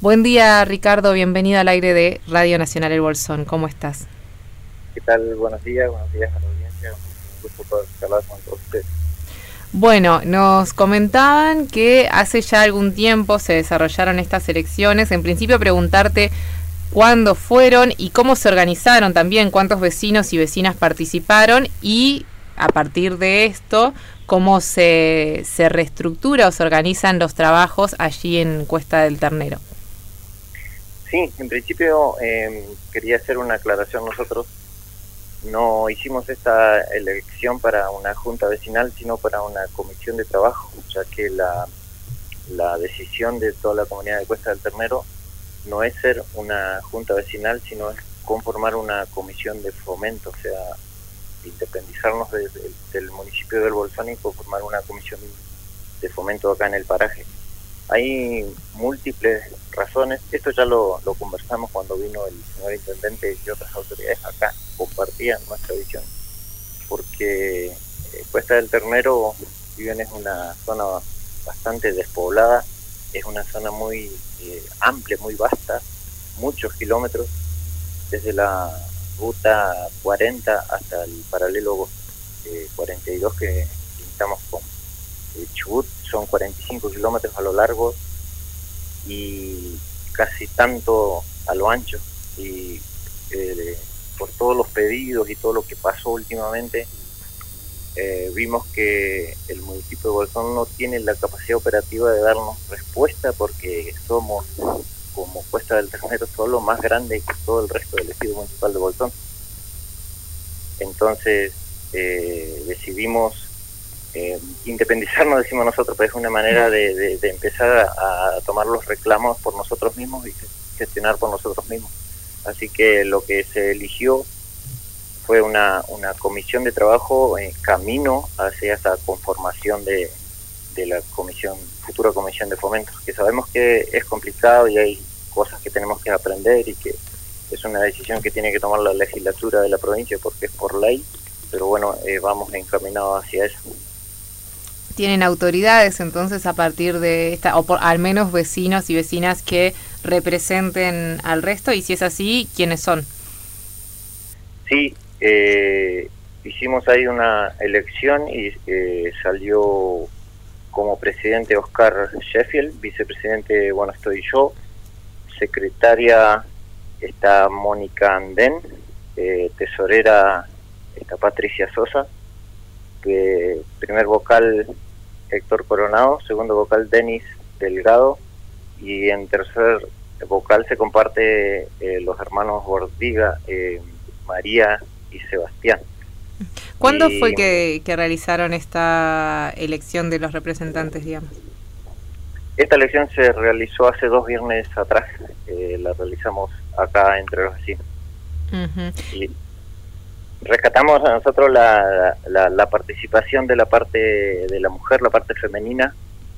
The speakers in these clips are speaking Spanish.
Buen día, Ricardo, bienvenido al aire de Radio Nacional El Bolsón. ¿Cómo estás? ¿Qué tal? Buenos días a la audiencia. Un gusto poder hablar con todos ustedes. Bueno, nos comentaban que hace ya algún tiempo se desarrollaron estas elecciones. En principio preguntarte cuándo fueron y cómo se organizaron también, cuántos vecinos y vecinas participaron y a partir de esto, cómo se reestructura o se organizan los trabajos allí en Cuesta del Ternero. Sí, en principio quería hacer una aclaración. Nosotros no hicimos esta elección para una junta vecinal, sino para una comisión de trabajo, ya que la decisión de toda la comunidad de Cuesta del Ternero no es ser una junta vecinal, sino es conformar una comisión de fomento, o sea, independizarnos del municipio del Bolsón y conformar una comisión de fomento acá en el paraje. Hay múltiples razones. Esto ya lo conversamos cuando vino el señor intendente y otras autoridades acá, compartían nuestra visión, porque Cuesta del Ternero, si bien es una zona bastante despoblada, es una zona muy amplia, muy vasta, muchos kilómetros, desde la ruta 40 hasta el paralelo 42 que limitamos con Chubut. Son 45 kilómetros a lo largo y casi tanto a lo ancho, y por todos los pedidos y todo lo que pasó últimamente, vimos que el municipio de Bolsón no tiene la capacidad operativa de darnos respuesta, porque somos, como Cuesta del Ternero, solo más grande que todo el resto del ejido municipal de Bolsón. Entonces decidimos independizarnos, decimos nosotros, pero es una manera de empezar a tomar los reclamos por nosotros mismos y gestionar por nosotros mismos. Así que lo que se eligió fue una comisión de trabajo en camino hacia esa conformación de la futura comisión de fomento, que sabemos que es complicado y hay cosas que tenemos que aprender y que es una decisión que tiene que tomar la legislatura de la provincia porque es por ley, pero bueno, vamos encaminados hacia eso. ¿Tienen autoridades entonces a partir de esta, o al menos vecinos y vecinas que representen al resto? Y si es así, ¿quiénes son? Sí, hicimos ahí una elección y salió como presidente Oscar Sheffield, vicepresidente, bueno, estoy yo, secretaria está Mónica Andén, tesorera está Patricia Sosa, primer vocal Héctor Coronado, segundo vocal Denis Delgado, y en tercer vocal se comparte los hermanos Bordiga, María y Sebastián. ¿Cuándo fue que realizaron esta elección de los representantes, digamos? Esta elección se realizó hace 2 viernes atrás, la realizamos acá entre los vecinos. Y rescatamos a nosotros la participación de la parte de la mujer, la parte femenina,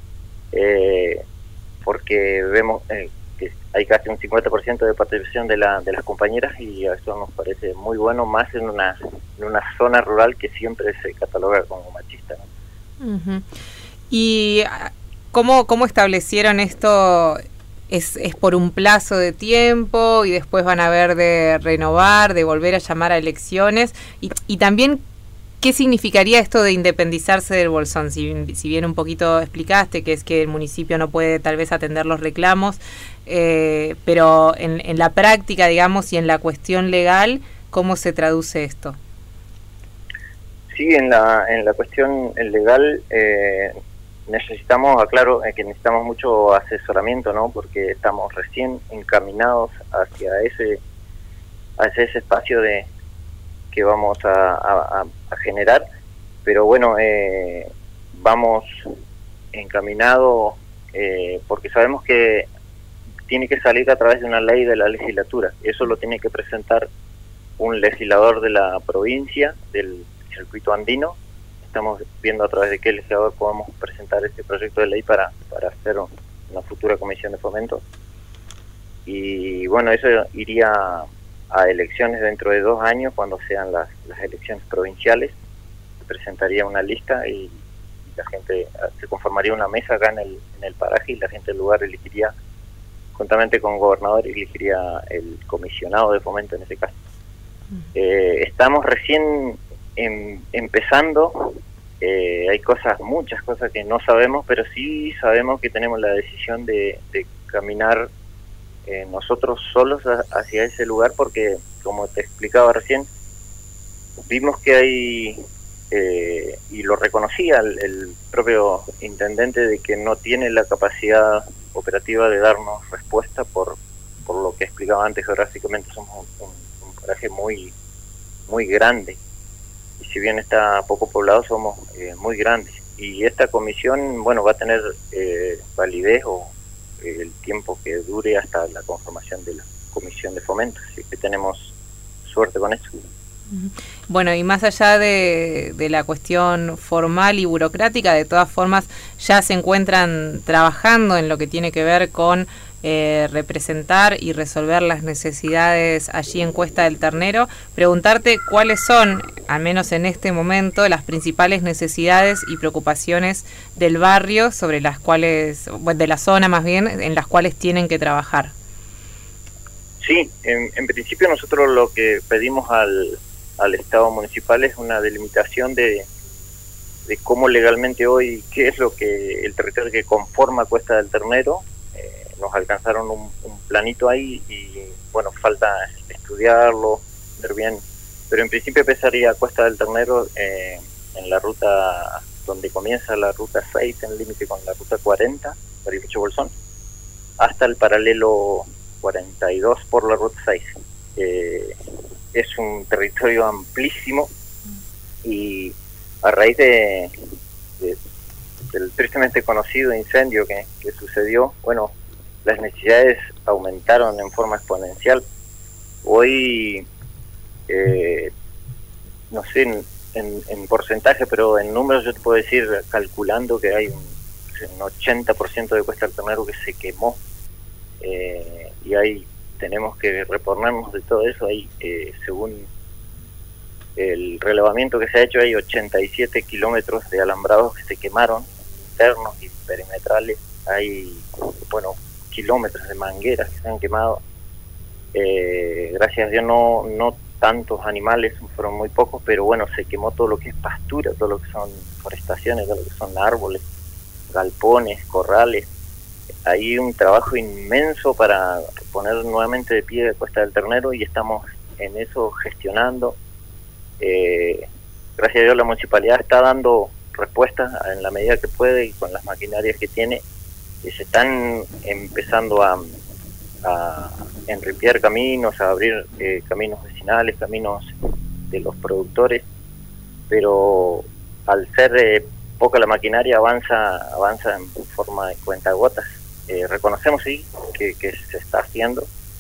porque vemos que hay casi un 50% de participación de las compañeras, y eso nos parece muy bueno, más en una zona rural que siempre se cataloga como machista, ¿no? ¿Y cómo establecieron esto? ¿Es por un plazo de tiempo y después van a ver de renovar, de volver a llamar a elecciones? Y también, ¿qué significaría esto de independizarse del Bolsón? Si bien un poquito explicaste que es que el municipio no puede tal vez atender los reclamos, pero en la práctica, digamos, y en la cuestión legal, ¿cómo se traduce esto? Sí, en la cuestión legal necesitamos, aclaro, que necesitamos mucho asesoramiento, ¿no? Porque estamos recién encaminados hacia ese espacio que vamos a generar, pero bueno, vamos encaminados porque sabemos que tiene que salir a través de una ley de la legislatura. Eso lo tiene que presentar un legislador de la provincia, del circuito andino. Estamos viendo a través de qué legislador podemos presentar este proyecto de ley para hacer una futura comisión de fomento. Y bueno, eso iría a elecciones dentro de 2 años, cuando sean las elecciones provinciales. Se presentaría una lista y la gente, se conformaría una mesa acá en el paraje, y la gente del lugar elegiría juntamente con gobernador elegiría el comisionado de fomento en ese caso. Estamos recién empezando, hay muchas cosas que no sabemos, pero sí sabemos que tenemos la decisión de caminar nosotros solos hacia ese lugar, porque como te explicaba recién, vimos que hay, y lo reconocía el propio intendente, de que no tiene la capacidad operativa de darnos respuesta por lo que explicaba antes. Geográficamente somos un paraje muy grande, y si bien está poco poblado, somos muy grandes, y esta comisión, bueno, va a tener validez o el tiempo que dure hasta la conformación de la comisión de fomento, así que tenemos suerte con eso. Bueno, y más allá de la cuestión formal y burocrática, de todas formas ya se encuentran trabajando en lo que tiene que ver con representar y resolver las necesidades allí en Cuesta del Ternero. Preguntarte cuáles son, al menos en este momento, las principales necesidades y preocupaciones del barrio, sobre las cuales, de la zona más bien, en las cuales tienen que trabajar. Sí, en principio nosotros lo que pedimos al Estado municipal es una delimitación de cómo legalmente hoy, qué es lo que el territorio que conforma Cuesta del Ternero. Nos alcanzaron un planito ahí y bueno, falta estudiarlo, ver bien, pero en principio empezaría Cuesta del Ternero en la ruta donde comienza la ruta 6, en el límite con la ruta 40, Bariloche Bolsón, hasta el paralelo 42 por la ruta 6. Es un territorio amplísimo, y a raíz del tristemente conocido incendio que sucedió, bueno, las necesidades aumentaron en forma exponencial. Hoy, no sé en porcentaje, pero en números yo te puedo decir, calculando que hay un 80% de Cuesta del Ternero que se quemó, y ahí tenemos que reponernos de todo eso. Ahí, según el relevamiento que se ha hecho, hay 87 kilómetros de alambrados que se quemaron, internos y perimetrales. Hay, bueno, kilómetros de mangueras que se han quemado. Gracias a Dios no tantos animales, fueron muy pocos, pero bueno, se quemó todo lo que es pastura, todo lo que son forestaciones, todo lo que son árboles, galpones, corrales. Hay un trabajo inmenso para poner nuevamente de pie Cuesta del Ternero, y estamos en eso gestionando. Gracias a Dios la municipalidad está dando respuestas en la medida que puede y con las maquinarias que tiene. Se están empezando a enriquecer caminos, a abrir caminos vecinales, caminos de los productores, pero al ser poca la maquinaria avanza en forma de cuentagotas. Reconocemos sí que se está haciendo.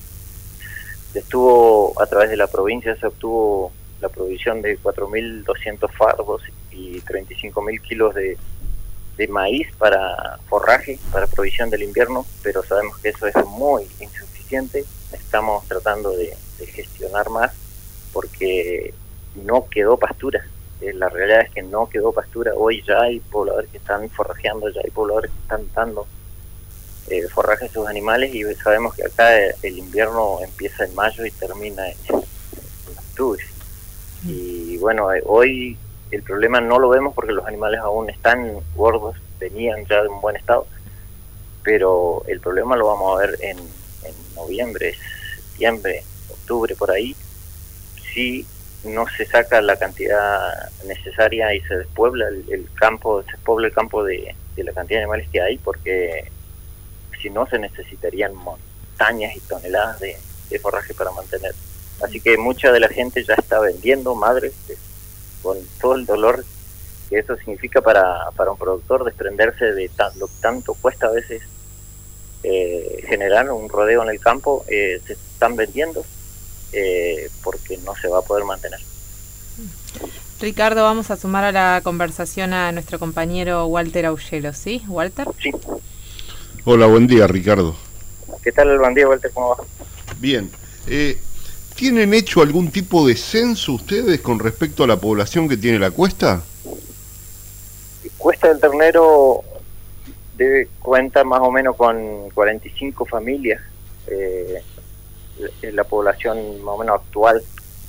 A través de la provincia se obtuvo la provisión de 4.200 fardos y 35.000 kilos de maíz para forraje, para provisión del invierno, pero sabemos que eso es muy insuficiente. Estamos tratando de gestionar más, porque no quedó pastura. La realidad es que no quedó pastura. Hoy ya hay pobladores que están forrajeando, ya hay pobladores que están dando forraje a sus animales, y sabemos que acá el invierno empieza en mayo y termina en octubre. Y bueno, hoy el problema no lo vemos porque los animales aún están gordos, venían ya de un buen estado, pero el problema lo vamos a ver en noviembre, septiembre, octubre, por ahí, si no se saca la cantidad necesaria y se despuebla el campo, se despuebla el campo de la cantidad de animales que hay, porque si no se necesitarían montañas y toneladas de forraje para mantener. Así que mucha de la gente ya está vendiendo madres, con todo el dolor que eso significa para un productor, desprenderse de lo que tanto cuesta a veces generar un rodeo en el campo. Se están vendiendo porque no se va a poder mantener. Ricardo, vamos a sumar a la conversación a nuestro compañero Walter Aullero, ¿sí? ¿Walter? Sí. Hola, buen día, Ricardo. ¿Qué tal? Buen día, Walter, ¿cómo va? Bien. ¿Tienen hecho algún tipo de censo ustedes con respecto a la población que tiene la cuesta? Cuesta del Ternero cuenta más o menos con 45 familias, es la población más o menos actual.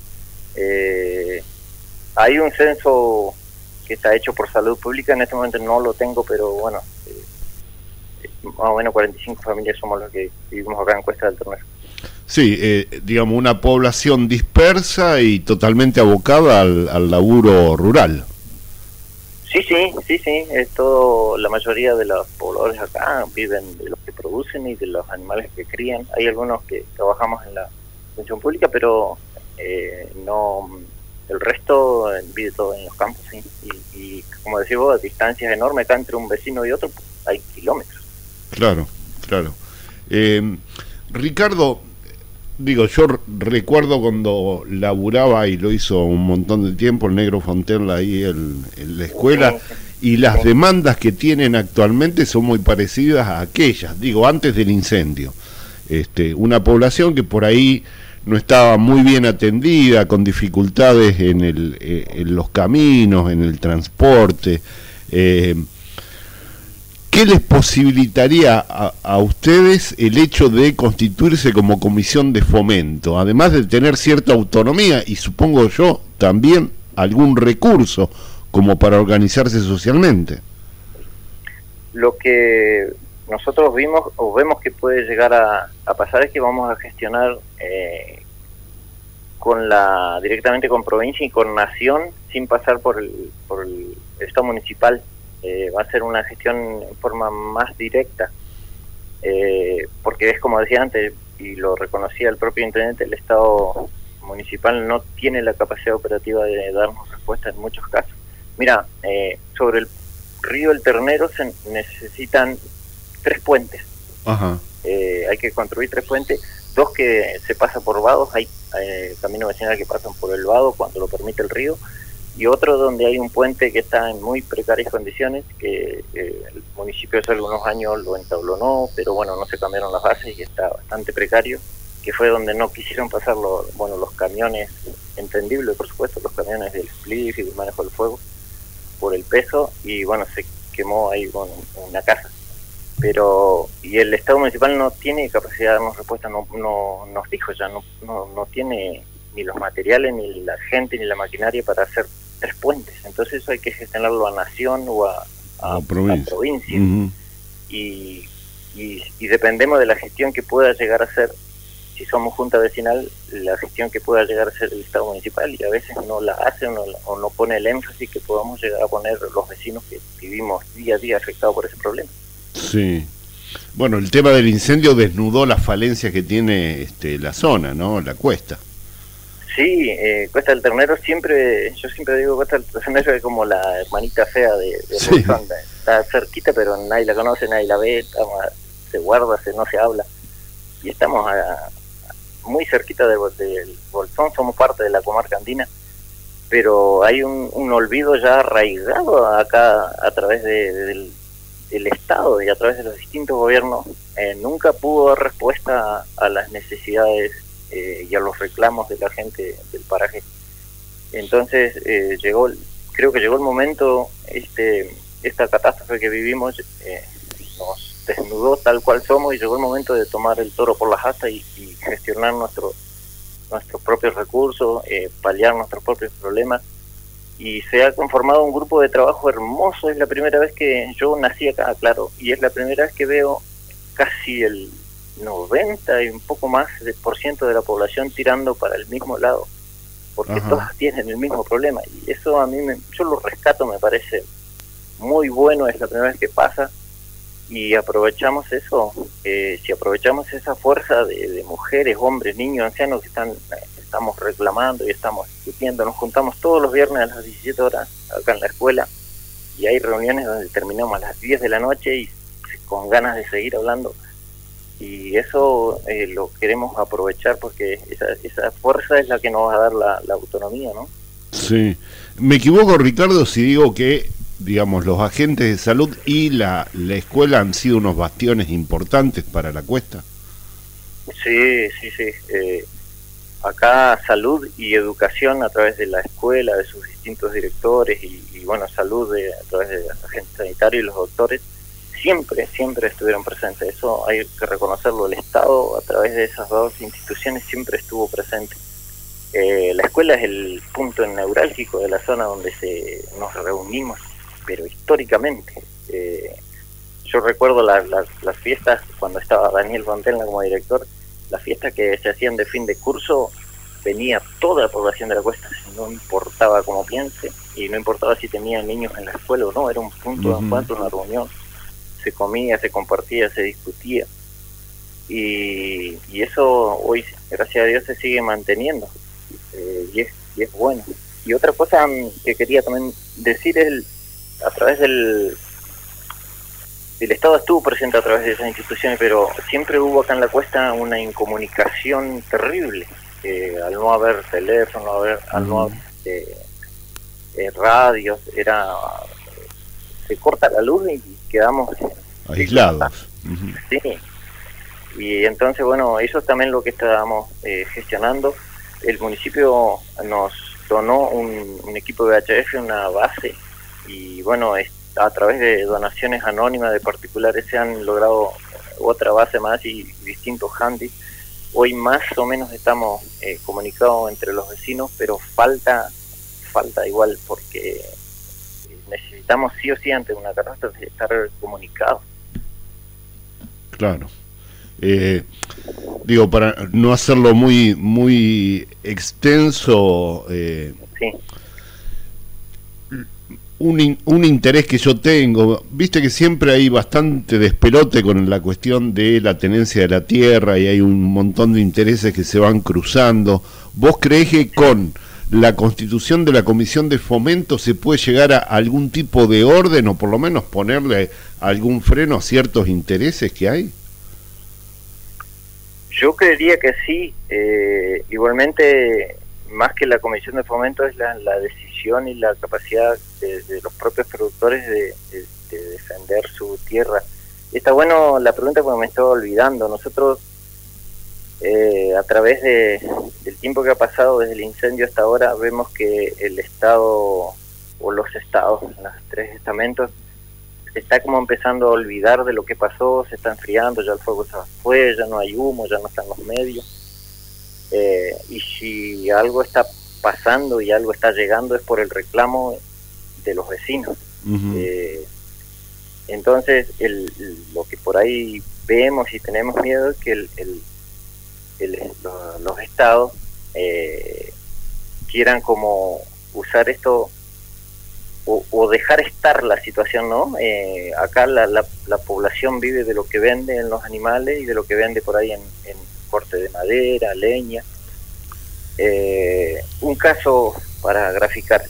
Hay un censo que está hecho por Salud Pública, en este momento no lo tengo, pero bueno, más o menos 45 familias somos los que vivimos acá en Cuesta del Ternero. Sí, digamos, una población dispersa y totalmente abocada al laburo rural. Sí, es todo, la mayoría de los pobladores acá viven de los que producen y de los animales que crían. Hay algunos que trabajamos en la función pública, pero no, el resto vive todo en los campos, sí. Y como decís vos, a distancias enormes acá entre un vecino y otro, pues, hay kilómetros. Claro. Ricardo, digo, yo recuerdo cuando laburaba, y lo hizo un montón de tiempo, el Negro Fontenla ahí en la escuela, y las demandas que tienen actualmente son muy parecidas a aquellas, digo, antes del incendio. Una población que por ahí no estaba muy bien atendida, con dificultades en los caminos, en el transporte. ¿Qué les posibilitaría a ustedes el hecho de constituirse como comisión de fomento, además de tener cierta autonomía y supongo yo también algún recurso como para organizarse socialmente? Lo que nosotros vimos o vemos que puede llegar a pasar es que vamos a gestionar directamente con provincia y con nación sin pasar por el Estado municipal. Va a ser una gestión en forma más directa, porque es como decía antes, y lo reconocía el propio intendente, el Estado municipal no tiene la capacidad operativa de darnos respuesta en muchos casos. Mira, sobre el río El Ternero se necesitan 3 puentes. Ajá. Hay que construir 3 puentes, 2 que se pasan por vados, hay caminos vecinales que pasan por el vado cuando lo permite el río, y otro donde hay un puente que está en muy precarias condiciones, que el municipio hace algunos años lo entablonó, pero bueno, no se cambiaron las bases y está bastante precario, que fue donde no quisieron pasar los camiones, entendible por supuesto, los camiones del spliff y del manejo del fuego, por el peso, y bueno, se quemó ahí con una casa. Y el Estado municipal no tiene capacidad de darnos respuesta, no nos dijo ya, no tiene ni los materiales, ni la gente, ni la maquinaria para hacer 3 puentes. Entonces eso hay que gestionarlo a nación o a provincia. Uh-huh. Y dependemos de la gestión que pueda llegar a ser, si somos junta vecinal, la gestión que pueda llegar a ser el Estado municipal, y a veces no la hace o no pone el énfasis que podamos llegar a poner los vecinos que vivimos día a día afectados por ese problema. Sí. Bueno, el tema del incendio desnudó las falencias que tiene la zona, ¿no? La cuesta. Sí, Cuesta del Ternero yo siempre digo Cuesta del Ternero es como la hermanita fea de sí. Bolsón. Está cerquita, pero nadie la conoce, nadie la ve, se guarda, no se habla. Y estamos muy cerquita del Bolsón, somos parte de la comarca andina, pero hay un olvido ya arraigado acá a través del Estado y a través de los distintos gobiernos. Nunca pudo dar respuesta a las necesidades y a los reclamos de la gente del paraje. Entonces creo que llegó el momento, esta catástrofe que vivimos nos desnudó tal cual somos, y llegó el momento de tomar el toro por las astas y gestionar nuestros propios recursos, paliar nuestros propios problemas. Y se ha conformado un grupo de trabajo hermoso. Es la primera vez que yo nací acá, claro, y es la primera vez que veo casi el 90 y un poco más por ciento de la población tirando para el mismo lado, porque Ajá. todas tienen el mismo problema, y eso a mí yo lo rescato, me parece muy bueno. Es la primera vez que pasa, y aprovechamos eso. Si aprovechamos esa fuerza de mujeres, hombres, niños, ancianos que estamos reclamando y estamos discutiendo, nos juntamos todos los viernes a las 17 horas acá en la escuela, y hay reuniones donde terminamos a las 10 de la noche y con ganas de seguir hablando, y eso lo queremos aprovechar, porque esa fuerza es la que nos va a dar la autonomía, ¿no? Sí. ¿Me equivoco, Ricardo, si digo que, digamos, los agentes de salud y la escuela han sido unos bastiones importantes para la cuesta? Sí. Acá salud y educación a través de la escuela, de sus distintos directores, y bueno, salud a través de los agentes sanitarios y los doctores, siempre estuvieron presentes. Eso hay que reconocerlo. El Estado, a través de esas dos instituciones, siempre estuvo presente. La escuela es el punto neurálgico de la zona donde nos reunimos, pero históricamente. Yo recuerdo las fiestas, cuando estaba Daniel Fontenla como director, las fiestas que se hacían de fin de curso, venía toda la población de la Cuesta, no importaba cómo piense, y no importaba si tenía niños en la escuela o no, era un punto de encuentro, una reunión. Se comía, se compartía, se discutía, y eso hoy, gracias a Dios, se sigue manteniendo, y es bueno. Y otra cosa que quería también decir es, a través del Estado estuvo presente a través de esas instituciones, pero siempre hubo acá en la Cuesta una incomunicación terrible, al no haber teléfono, al no haber radios, se corta la luz y quedamos aislados. Sí, y entonces, bueno, eso es también lo que estábamos gestionando. El municipio nos donó un equipo de VHF, una base, y bueno, a través de donaciones anónimas de particulares se han logrado otra base más y distintos handys. Hoy más o menos estamos comunicados entre los vecinos, pero falta igual, porque necesitamos sí o sí, ante una catástrofe, estar comunicados. Claro. Digo, para no hacerlo muy extenso, sí. Un interés que yo tengo, viste que siempre hay bastante despelote con la cuestión de la tenencia de la tierra y hay un montón de intereses que se van cruzando. ¿Vos creés que con la constitución de la Comisión de Fomento se puede llegar a algún tipo de orden o por lo menos ponerle algún freno a ciertos intereses que hay? Yo creería que sí. Igualmente, más que la Comisión de Fomento, es la decisión y la capacidad de los propios productores de defender su tierra. Está bueno la pregunta porque me estaba olvidando. Nosotros, a través del tiempo que ha pasado desde el incendio hasta ahora, vemos que el Estado, o los estados, los tres estamentos, se está como empezando a olvidar de lo que pasó, se está enfriando, ya el fuego se fue, ya no hay humo, ya no están los medios. Y si algo está pasando y algo está llegando es por el reclamo de los vecinos. Entonces lo que por ahí vemos y tenemos miedo es que los estados quieran como usar esto o dejar estar la situación, ¿no? Acá la población vive de lo que vende en los animales y de lo que vende por ahí en corte de madera, leña. Un caso para graficar,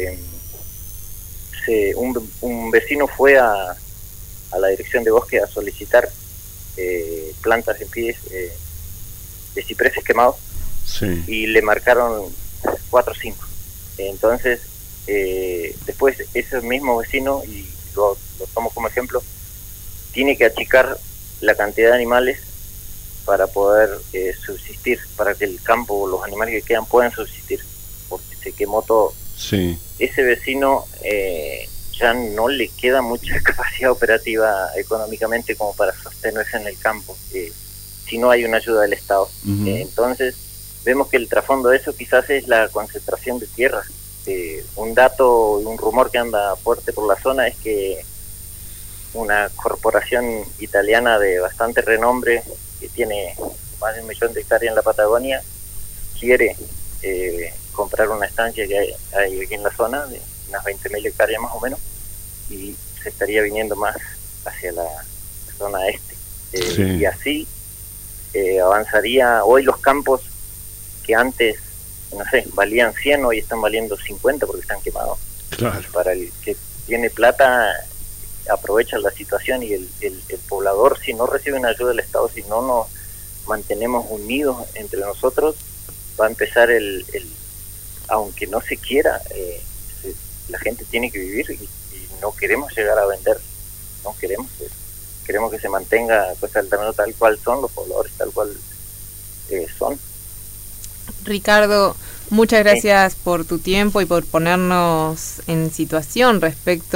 un vecino fue a la dirección de bosque a solicitar plantas en pies de cipreses quemados, sí, y le marcaron 4 o 5. Entonces, después ese mismo vecino, y lo tomo como ejemplo, tiene que achicar la cantidad de animales para poder subsistir, para que el campo o los animales que quedan puedan subsistir, porque se quemó todo. Sí. Ese vecino ya no le queda mucha capacidad operativa económicamente como para sostenerse en el campo, si no hay una ayuda del Estado. Entonces vemos que el trasfondo de eso quizás es la concentración de tierras. Un dato, un rumor que anda fuerte por la zona es que una corporación italiana de bastante renombre, que tiene más de 1 millón de hectáreas en la Patagonia, quiere comprar una estancia que hay aquí en la zona, de unas 20.000 hectáreas más o menos, y se estaría viniendo más hacia la zona este. Sí. Y así avanzaría. Hoy los campos que antes, no sé, valían 100, hoy están valiendo 50 porque están quemados. Claro. Para el que tiene plata, aprovecha la situación, y el poblador, si no recibe una ayuda del Estado, si no nos mantenemos unidos entre nosotros, va a empezar aunque no se quiera, la gente tiene que vivir, y no queremos llegar a vender, no queremos que se mantenga Cuesta del Terreno tal cual son, los pobladores tal cual son. Ricardo, muchas gracias por tu tiempo y por ponernos en situación respecto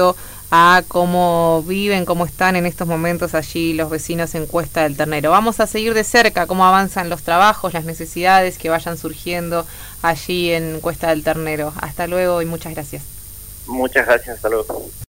a cómo viven, cómo están en estos momentos allí los vecinos en Cuesta del Ternero. Vamos a seguir de cerca cómo avanzan los trabajos, las necesidades que vayan surgiendo allí en Cuesta del Ternero. Hasta luego y muchas gracias. Muchas gracias, hasta luego.